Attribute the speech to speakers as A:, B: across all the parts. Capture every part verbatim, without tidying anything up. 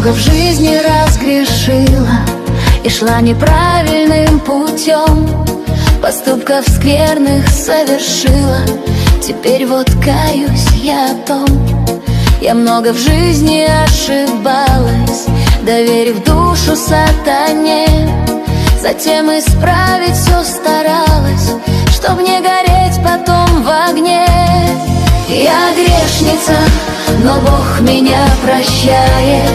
A: много в жизни разгрешила и шла неправильным путем, поступков скверных совершила. Теперь вот каюсь я о том. Я много в жизни ошибалась, доверив душу сатане. Затем исправить все старалась, чтоб не гореть потом в огне. Я грешница, но Бог меня прощает.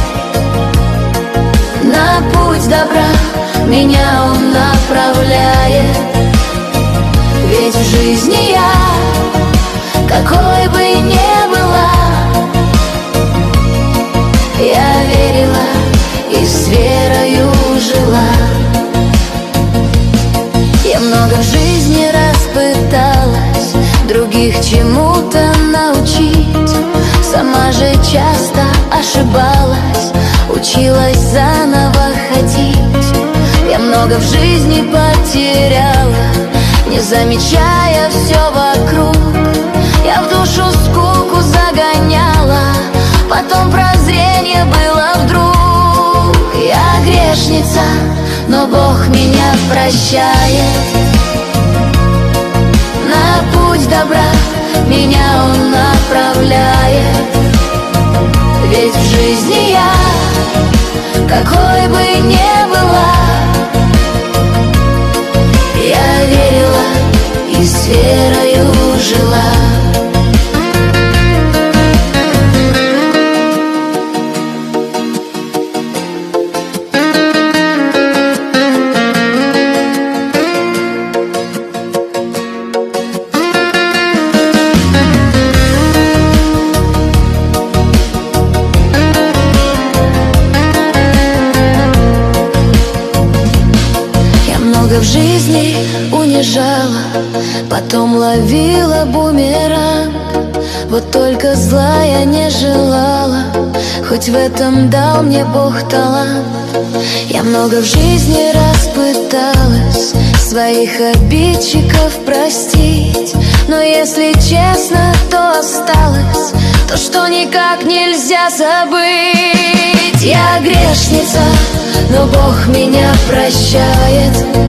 A: На путь добра меня Он направляет. Ведь в жизни я, какой бы ни была, я верила и с верою жила. Я много в жизни распыталась других чему-то научить, сама же часто ошибалась, училась заново ходить. Я много в жизни потеряла, не замечая все вокруг. Я в душу скуку загоняла, потом прозрение было вдруг. Я грешница, но Бог меня прощает. На путь добра меня Он направляет. Ведь в жизни я, какой бы ни была, я верила и с верою жила. В жизни унижала, потом ловила бумеранг. Вот только зла я не желала, хоть в этом дал мне Бог талант. Я много в жизни распыталась своих обидчиков простить, но если честно, то осталось то, что никак нельзя забыть. Я грешница, но Бог меня прощает.